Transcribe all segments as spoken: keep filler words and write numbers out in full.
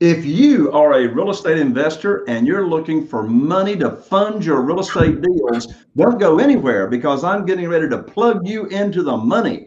If you are a real estate investor and you're looking for money to fund your real estate deals, don't go anywhere because I'm getting ready to plug you into the money.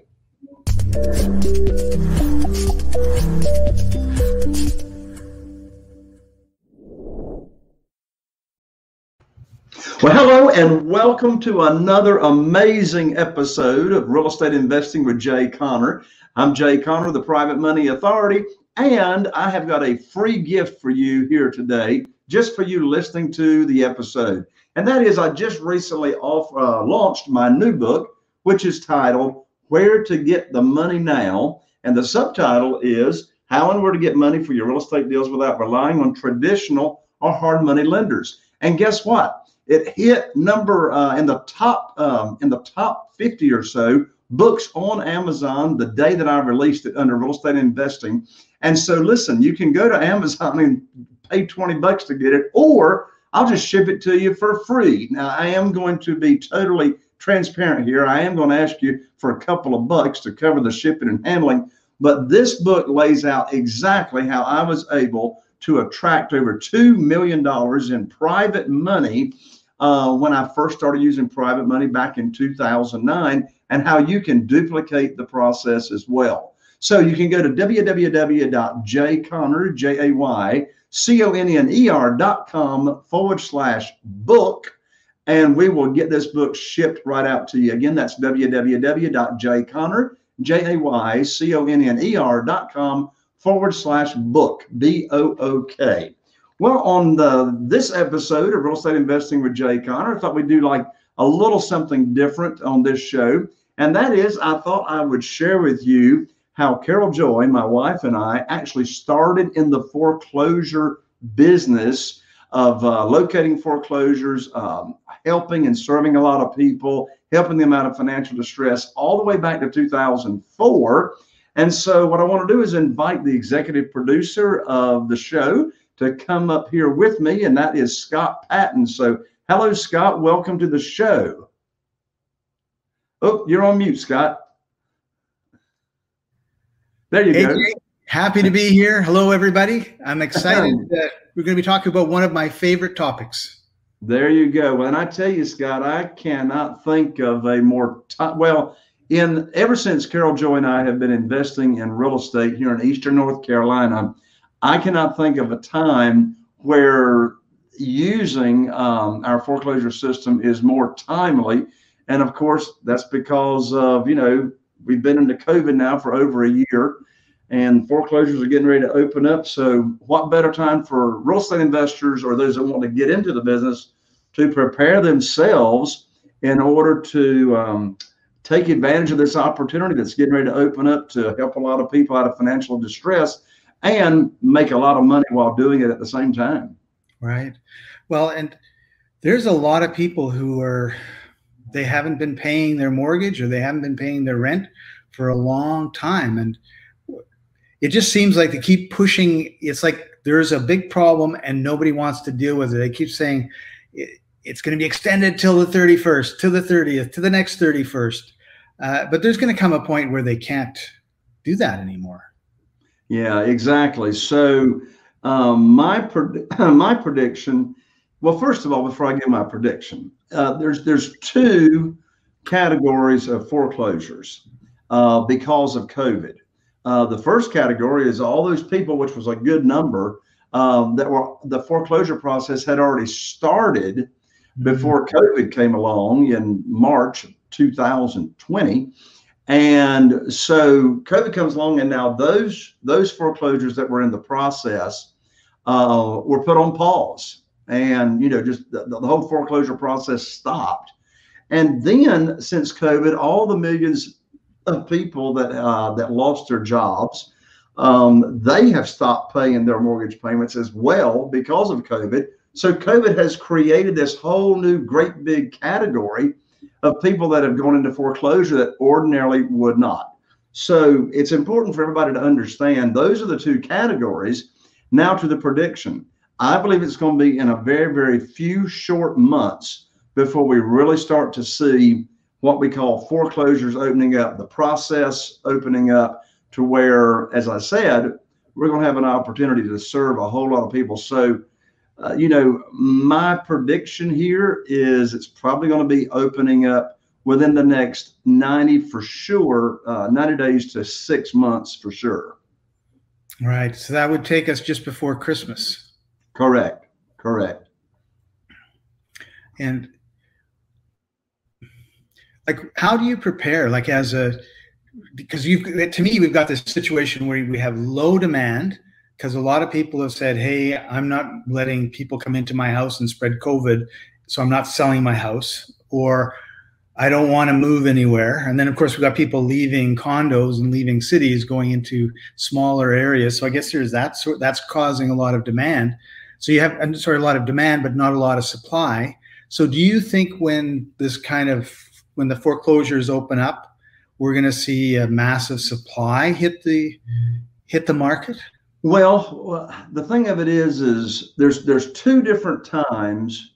Well, hello and welcome to another amazing episode of Real Estate Investing with Jay Conner. I'm Jay Conner, the Private Money Authority, and I have got a free gift for you here today, just for you listening to the episode. And that is, I just recently off, uh, launched my new book, which is titled Where to Get the Money Now. And the subtitle is How and Where to Get Money for Your Real Estate Deals Without Relying on Traditional or Hard Money Lenders. And guess what? It hit number uh, in the top um, in the top fifty or so books on Amazon the day that I released it under Real Estate Investing. And so listen, you can go to Amazon and pay twenty bucks to get it, or I'll just ship it to you for free. Now, I am going to be totally transparent here. I am going to ask you for a couple of bucks to cover the shipping and handling, but this book lays out exactly how I was able to attract over two million dollars in private money uh, when I first started using private money back in two thousand nine, and how you can duplicate the process as well. So you can go to w w w dot jay conner, J A Y C O N N E R dot com forward slash book, and we will get this book shipped right out to you. Again, that's w w w dot jay conner, J A Y C O N N E R dot com forward slash book, B O O K. Well, on the this episode of Real Estate Investing with Jay Conner, I thought we'd do like a little something different on this show. And that is, I thought I would share with you how Carol Joy, my wife, and I actually started in the foreclosure business of uh, locating foreclosures, um, helping and serving a lot of people, helping them out of financial distress all the way back to two thousand four. And so what I want to do is invite the executive producer of the show to come up here with me, and that is Scott Patton. So hello, Scott. Welcome to the show. Oh, you're on mute, Scott. There you hey, go. Jay. Happy to be here. Hello, everybody. I'm excited that we're going to be talking about one of my favorite topics. There you go. Well, and I tell you, Scott, I cannot think of a more top, well, in ever since Carol Joy and I have been investing in real estate here in Eastern North Carolina, I cannot think of a time where using um, our foreclosure system is more timely. And of course, that's because of, you know, we've been into COVID now for over a year, and foreclosures are getting ready to open up. So what better time for real estate investors or those that want to get into the business to prepare themselves in order to um, take advantage of this opportunity that's getting ready to open up to help a lot of people out of financial distress and make a lot of money while doing it at the same time. Right. Well, and there's a lot of people who are, they haven't been paying their mortgage or they haven't been paying their rent for a long time. And it just seems like they keep pushing. It's like there's a big problem and nobody wants to deal with it. They keep saying it, it's going to be extended till the thirty-first, to the thirtieth, to the next thirty-first. Uh, but there's going to come a point where they can't do that anymore. Yeah, exactly. So um, my pred my prediction. Well, first of all, before I give my prediction, uh, there's there's two categories of foreclosures uh, because of COVID. Uh, the first category is all those people, which was a good number, um, that were the foreclosure process had already started before COVID came along in March of two thousand twenty. And so COVID comes along, and now those those foreclosures that were in the process uh, were put on pause, and you know just the, the whole foreclosure process stopped. And then since COVID, all the millions of people that uh, that lost their jobs, um, they have stopped paying their mortgage payments as well because of COVID. So COVID has created this whole new great big category of people that have gone into foreclosure that ordinarily would not. So it's important for everybody to understand those are the two categories. Now to the prediction. I believe it's going to be in a very, very few short months before we really start to see what we call foreclosures opening up, the process opening up to where, as I said, we're going to have an opportunity to serve a whole lot of people. So, uh, you know, my prediction here is it's probably going to be opening up within the next ninety for sure, uh, ninety days to six months for sure. Right. So that would take us just before Christmas. Correct. Correct. And like, how do you prepare? Like, as a, because you've, to me, we've got this situation where we have low demand because a lot of people have said, hey, I'm not letting people come into my house and spread COVID, so I'm not selling my house, or I don't want to move anywhere. And then, of course, we've got people leaving condos and leaving cities, going into smaller areas. So I guess there's that sort, that's causing a lot of demand. So you have, I'm sorry, a lot of demand, but not a lot of supply. So do you think when this kind of, when the foreclosures open up, we're going to see a massive supply hit the, hit the market? Well, the thing of it is, is there's, there's two different times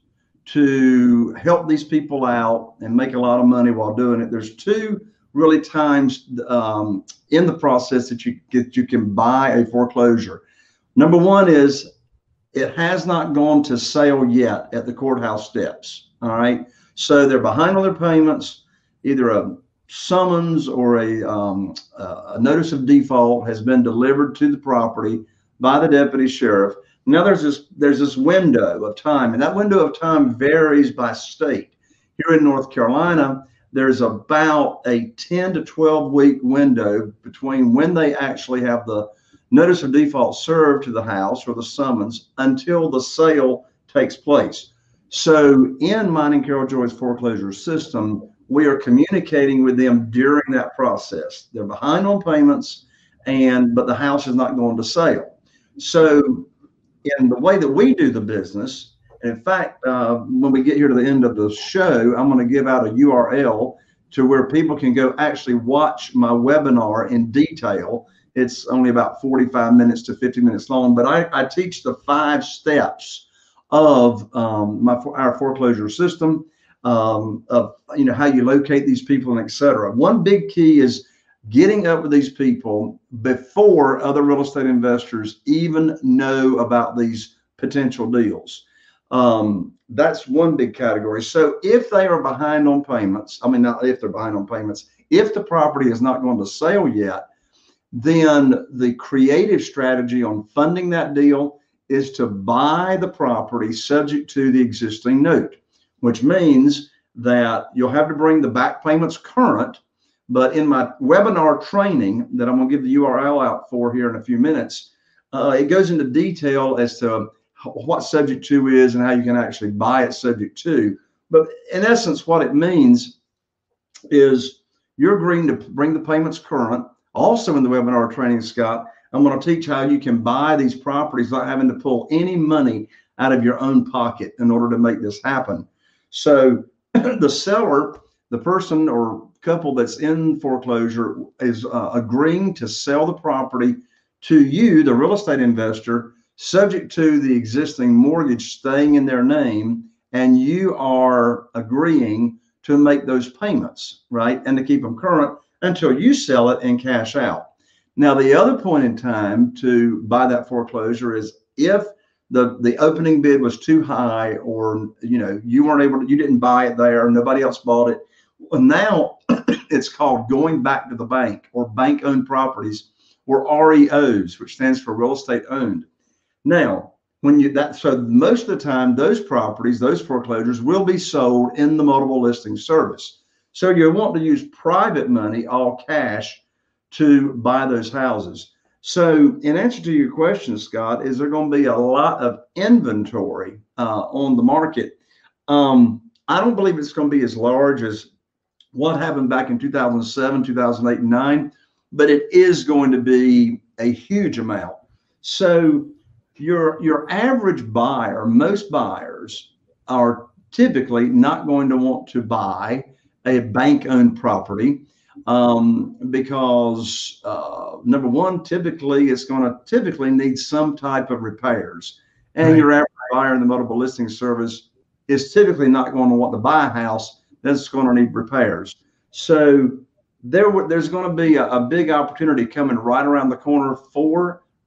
to help these people out and make a lot of money while doing it. There's two really times um, in the process that you get, you can buy a foreclosure. Number one is it has not gone to sale yet at the courthouse steps. All right. So they're behind on their payments. Either a summons or a, um, a notice of default has been delivered to the property by the deputy sheriff. Now there's this there's this window of time, and that window of time varies by state. Here in North Carolina, there's about a ten to twelve week window between when they actually have the notice of default served to the house or the summons until the sale takes place. So in mine and Carol Joy's foreclosure system, we are communicating with them during that process. They're behind on payments, and but the house is not going to sale. So in the way that we do the business, and in fact, uh, when we get here to the end of the show, I'm going to give out a U R L to where people can go actually watch my webinar in detail. It's only about forty-five minutes to fifty minutes long, but I, I teach the five steps of um, my our foreclosure system, um, of you know how you locate these people and et cetera. One big key is getting up with these people before other real estate investors even know about these potential deals. Um, that's one big category. So if they are behind on payments, I mean, not if they're behind on payments, if the property is not going to sell yet, then the creative strategy on funding that deal is to buy the property subject to the existing note, which means that you'll have to bring the back payments current. But in my webinar training that I'm going to give the U R L out for here in a few minutes, uh, it goes into detail as to what subject to is and how you can actually buy it subject to. But in essence, what it means is you're agreeing to bring the payments current. Also in the webinar training, Scott, I'm going to teach how you can buy these properties without having to pull any money out of your own pocket in order to make this happen. So the seller, the person or couple that's in foreclosure, is uh, agreeing to sell the property to you, the real estate investor, subject to the existing mortgage staying in their name, and you are agreeing to make those payments, right? And to keep them current until you sell it and cash out. Now, the other point in time to buy that foreclosure is if the, the opening bid was too high, or, you know, you weren't able to, you didn't buy it there, nobody else bought it. Well, now it's called going back to the bank, or bank owned properties, or R E Os, which stands for real estate owned. Now, when you that, so most of the time, those properties, those foreclosures will be sold in the multiple listing service. So you want to use private money, all cash, to buy those houses. So in answer to your question, Scott, is there going to be a lot of inventory uh, on the market? Um, I don't believe it's going to be as large as what happened back in two thousand seven, two thousand eight, and nine, but it is going to be a huge amount. So your, your average buyer, most buyers are typically not going to want to buy a bank-owned property um, because uh, number one, typically it's going to typically need some type of repairs. And right. Your average buyer in the multiple listing service is typically not going to want to buy a house that's going to need repairs. So there, there's going to be a, a big opportunity coming right around the corner for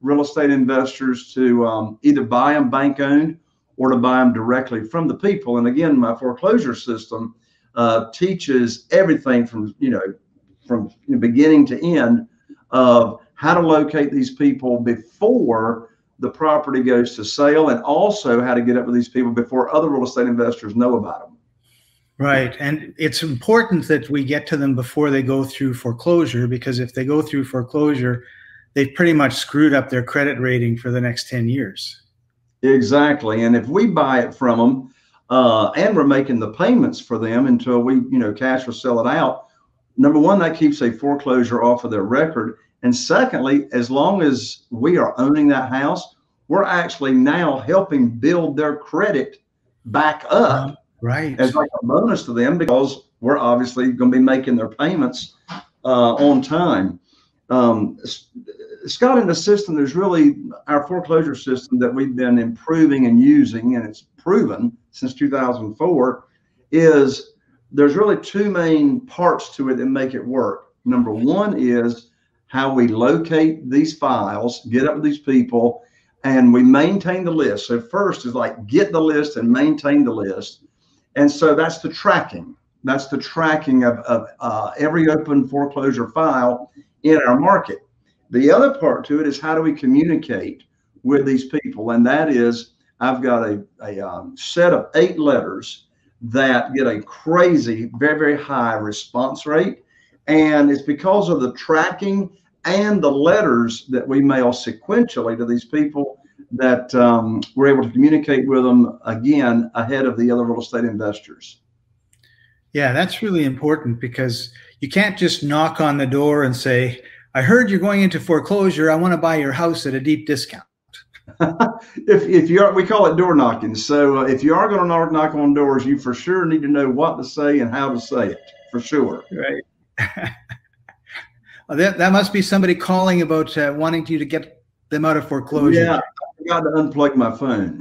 real estate investors to um, either buy them bank owned or to buy them directly from the people. And again, my foreclosure system uh, teaches everything from, you know, from beginning to end of how to locate these people before the property goes to sale, and also how to get up with these people before other real estate investors know about them. Right. And it's important that we get to them before they go through foreclosure, because if they go through foreclosure, they've pretty much screwed up their credit rating for the next ten years. Exactly. And if we buy it from them uh, and we're making the payments for them until we, you know, cash or sell it out, number one, that keeps a foreclosure off of their record. And secondly, as long as we are owning that house, we're actually now helping build their credit back up. Right. As like a bonus to them, because we're obviously going to be making their payments uh, on time. Um, Scott, in the system, there's really our foreclosure system that we've been improving and using, and it's proven since two thousand four, is there's really two main parts to it that make it work. Number one is how we locate these files, get up with these people, and we maintain the list. So first is like get the list and maintain the list. And so that's the tracking. That's the tracking of, of uh, every open foreclosure file in our market. The other part to it is how do we communicate with these people? And that is, I've got a, a um, set of eight letters that get a crazy, very, very high response rate. And it's because of the tracking and the letters that we mail sequentially to these people that um, we're able to communicate with them again ahead of the other real estate investors. Yeah, that's really important, because you can't just knock on the door and say, I heard you're going into foreclosure. I want to buy your house at a deep discount. if if you're, we call it door knocking. So uh, if you are going to knock, knock on doors, you for sure need to know what to say and how to say it, for sure. Right. Well, that, that must be somebody calling about uh, wanting you to get them out of foreclosure. Yeah, I forgot to unplug my phone.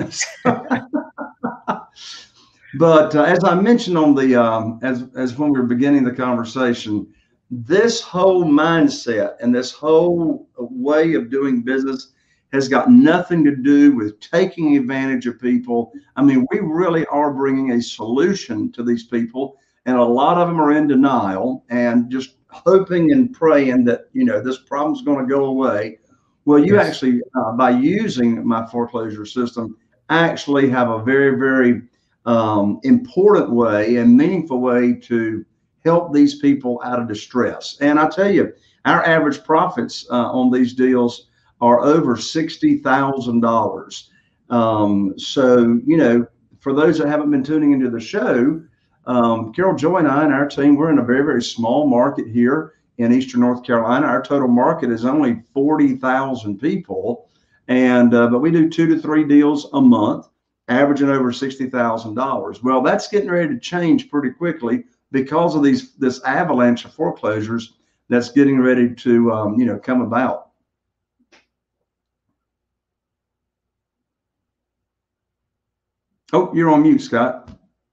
But uh, as I mentioned on the, um, as, as when we were beginning the conversation, this whole mindset and this whole way of doing business has got nothing to do with taking advantage of people. I mean, we really are bringing a solution to these people, and a lot of them are in denial and just hoping and praying that, you know, this problem's going to go away. Well, you yes. actually, uh, by using my foreclosure system, actually have a very, very um, important way and meaningful way to help these people out of distress. And I tell you, our average profits uh, on these deals are over sixty thousand dollars. Um, so, you know, for those that haven't been tuning into the show, um, Carol Joy and I and our team, we're in a very, very small market here in Eastern North Carolina. Our total market is only forty thousand people. And, uh, but we do two to three deals a month, averaging over sixty thousand dollars. Well, that's getting ready to change pretty quickly because of these, this avalanche of foreclosures that's getting ready to, um, you know, come about. Oh, you're on mute, Scott.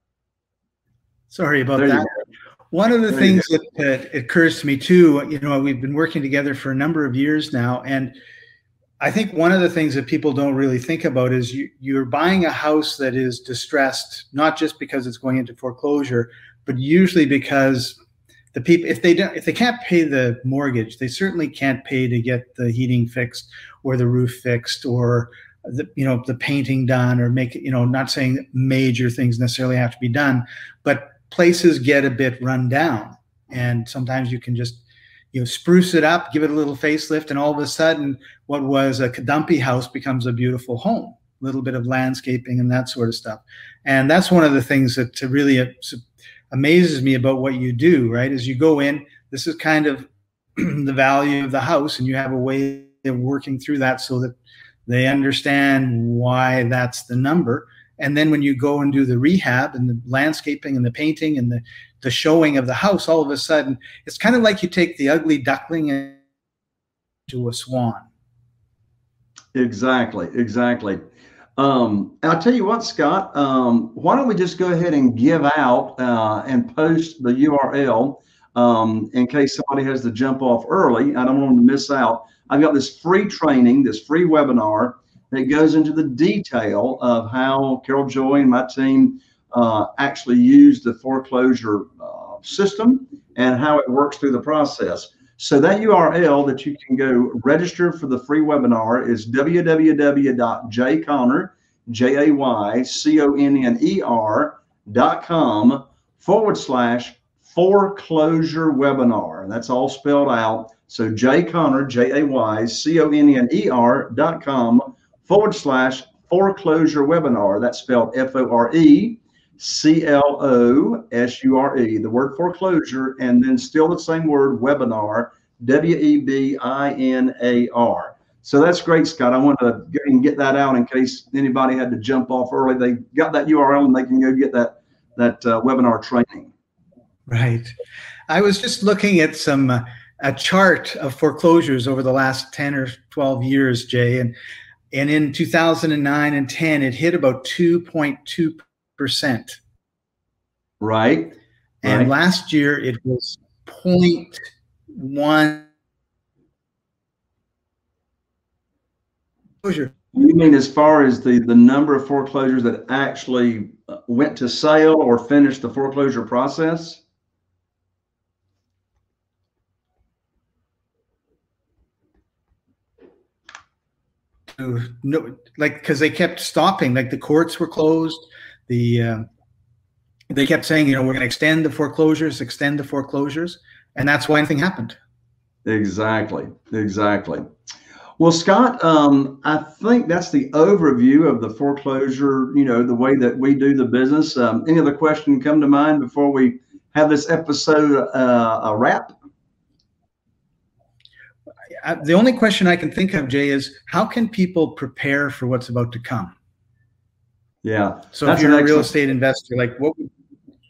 Sorry about that. One of the there things that uh, occurs to me too, you know, we've been working together for a number of years now, and I think one of the things that people don't really think about is you, you're buying a house that is distressed, not just because it's going into foreclosure, but usually because the people, if they don't, if they can't pay the mortgage, they certainly can't pay to get the heating fixed or the roof fixed or the, you know, the painting done, or make it, you know, not saying major things necessarily have to be done, but places get a bit run down, and sometimes you can just, you know, spruce it up, give it a little facelift, and all of a sudden what was a dumpy house becomes a beautiful home, a little bit of landscaping and that sort of stuff. And that's one of the things that really amazes me about what you do, right? Is you go in, this is kind of the value of the house, and you have a way of working through that so that they understand why that's the number. And then when you go and do the rehab and the landscaping and the painting and the, the showing of the house, all of a sudden, it's kind of like you take the ugly duckling into a swan. Exactly, exactly. Um, I'll tell you what, Scott, um, why don't we just go ahead and give out uh, and post the U R L um, in case somebody has to jump off early. I don't want them to miss out. I've got this free training, this free webinar that goes into the detail of how Carol Joy and my team uh, actually use the foreclosure uh, system and how it works through the process. So that U R L that you can go register for the free webinar is w w w dot j conner, J A Y C O N N E R dot com forward slash foreclosure webinar. That's all spelled out. So J Conner, J A Y C O N N E R dot com forward slash foreclosure webinar. That's spelled F O R E C L O S U R E, the word foreclosure, and then still the same word, webinar, W E B I N A R. So that's great, Scott. I wanted to get, and get that out in case anybody had to jump off early. They got that U R L and they can go get that, that uh, webinar training. Right. I was just looking at some uh, a chart of foreclosures over the last ten or twelve years, Jay, and and in two thousand nine and ten, it hit about two point two percent. Right. And right. last year it was zero point one. You mean as far as the, the number of foreclosures that actually went to sale or finished the foreclosure process? No, like, because they kept stopping, like the courts were closed. The uh, they kept saying, you know, we're going to extend the foreclosures, extend the foreclosures, and that's why anything happened. Exactly, exactly. Well, Scott, um, I think that's the overview of the foreclosure, you know, the way that we do the business. Um, any other question come to mind before we have this episode uh, a wrap? I, the only question I can think of, Jay, is how can people prepare for what's about to come? Yeah. So if you're a real estate investor, like what would...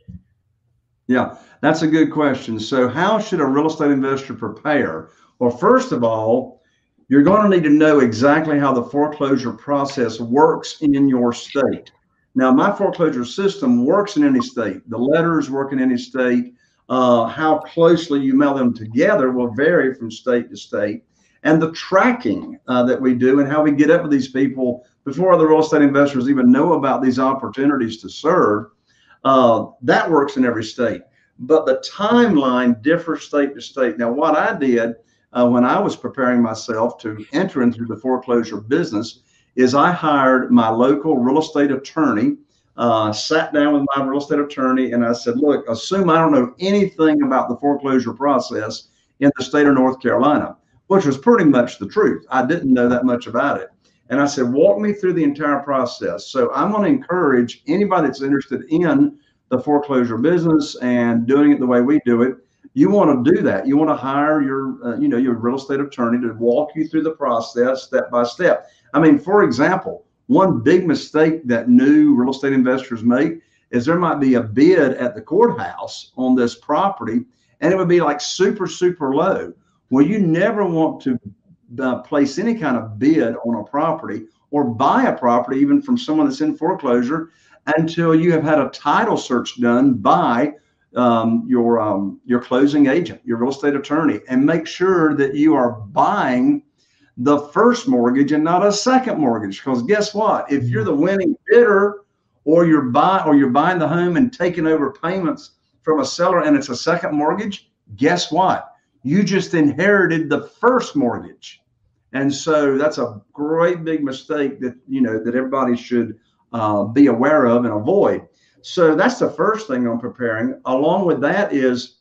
Yeah, that's a good question. So how should a real estate investor prepare? Well, first of all, you're going to need to know exactly how the foreclosure process works in your state. Now, my foreclosure system works in any state. The letters work in any state. Uh, how closely you mail them together will vary from state to state. And the tracking uh, that we do and how we get up with these people before other real estate investors even know about these opportunities to serve, uh, that works in every state. But the timeline differs state to state. Now, what I did uh, when I was preparing myself to enter into the foreclosure business is I hired my local real estate attorney. Uh, sat down with my real estate attorney and I said, look, assume I don't know anything about the foreclosure process in the state of North Carolina, which was pretty much the truth. I didn't know that much about it. And I said, walk me through the entire process. So I'm going to encourage anybody that's interested in the foreclosure business and doing it the way we do it. You want to do that. You want to hire your, uh, you know, your real estate attorney to walk you through the process step by step. I mean, for example, one big mistake that new real estate investors make is there might be a bid at the courthouse on this property and it would be like super, super low. Well, you never want to uh, place any kind of bid on a property or buy a property even from someone that's in foreclosure until you have had a title search done by um, your, um, your closing agent, your real estate attorney, and make sure that you are buying the first mortgage and not a second mortgage. Because guess what? If you're the winning bidder or you're buy or you're buying the home and taking over payments from a seller and it's a second mortgage, guess what? You just inherited the first mortgage. And so that's a great big mistake that, you know, that everybody should uh, be aware of and avoid. So that's the first thing I'm preparing. Along with that is,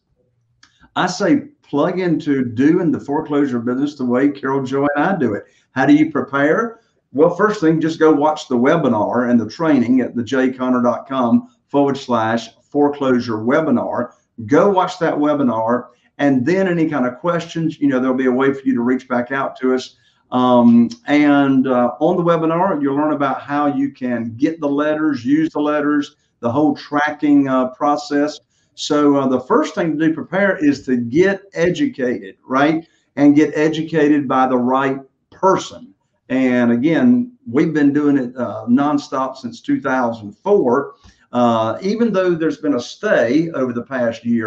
I say, plug into doing the foreclosure business the way Carol Joy and I do it. How do you prepare? Well, first thing, just go watch the webinar and the training at the j conner dot com forward slash foreclosure webinar. Go watch that webinar. And then any kind of questions, you know, there'll be a way for you to reach back out to us. Um, and uh, on the webinar, you'll learn about how you can get the letters, use the letters, the whole tracking uh, process. So uh, the first thing to do, prepare, is to get educated, right? And get educated by the right person. And again, we've been doing it uh, nonstop since two thousand four. Uh, even though there's been a stay over the past year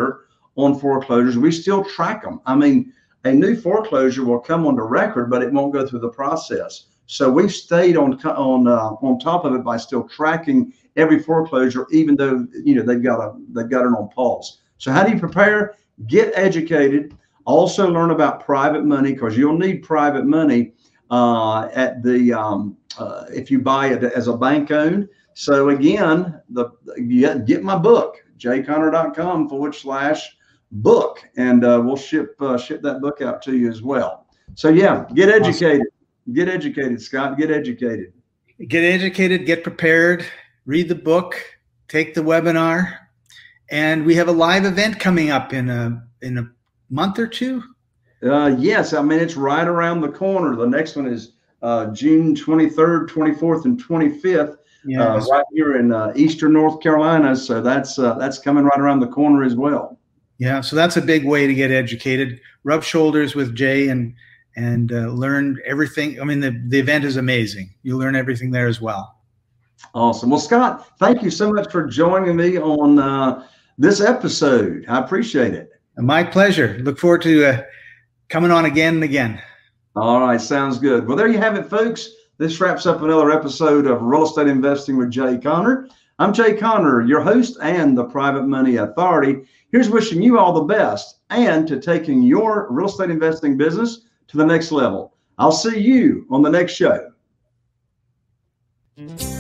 on foreclosures. We still track them. I mean, a new foreclosure will come onto record, but it won't go through the process. So we've stayed on on uh, on top of it by still tracking every foreclosure, even though you know they've got a they've got it on pause. So how do you prepare? Get educated. Also learn about private money, because you'll need private money uh, at the um, uh, if you buy it as a bank owned. So again, the get, get my book, j conner dot com forward slash book, and uh, we'll ship uh, ship that book out to you as well. So yeah, get educated. Get educated, Scott. Get educated. Get educated, get prepared, read the book, take the webinar. And we have a live event coming up in a in a month or two. Uh, yes, I mean, it's right around the corner. The next one is uh, June twenty-third, twenty-fourth, and twenty-fifth, yes. uh, right here in uh, Eastern North Carolina. So that's uh, that's coming right around the corner as well. Yeah, so that's a big way to get educated. Rub shoulders with Jay and and uh, learn everything. I mean, the, the event is amazing. You learn everything there as well. Awesome. Well, Scott, thank you so much for joining me on uh, this episode. I appreciate it. My pleasure. Look forward to uh, coming on again and again. All right. Sounds good. Well, there you have it, folks. This wraps up another episode of Real Estate Investing with Jay Conner. I'm Jay Conner, your host and the Private Money Authority. Here's wishing you all the best and to taking your real estate investing business to the next level. I'll see you on the next show.